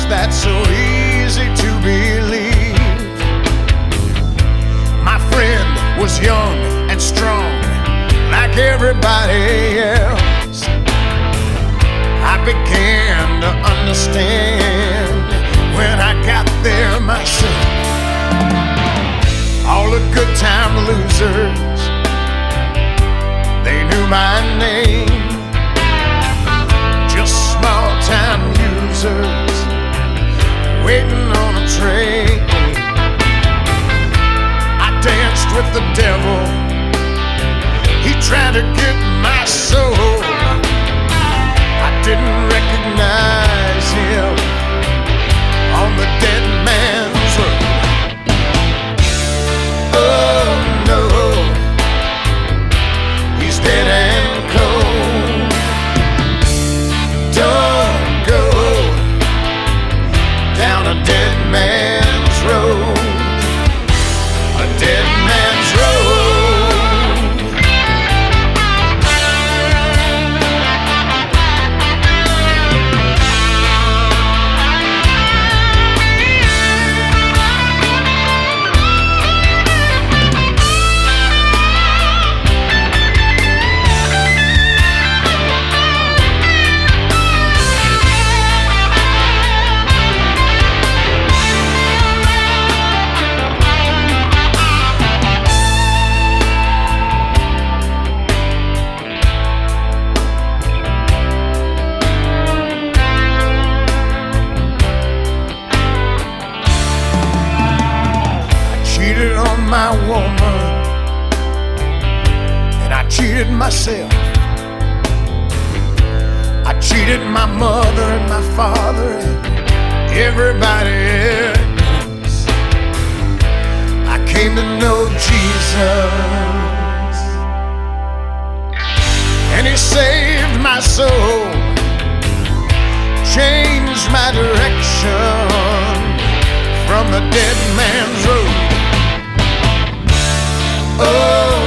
that's so easy to believe. My friend was young and strong, like everybody else. I began to understand when I got there myself. All the good time losers, they knew my name. Just small time users waiting on a train. I danced with the devil, he tried to get my soul. I didn't recognize him on the dead man's road. Oh no, he's dead and cold. Don't go down a dead man's road, a dead man's road. My woman, and I cheated myself. I cheated my mother and my father and everybody else. I came to know Jesus, and he saved my soul, changed my direction from the dead man's road. Oh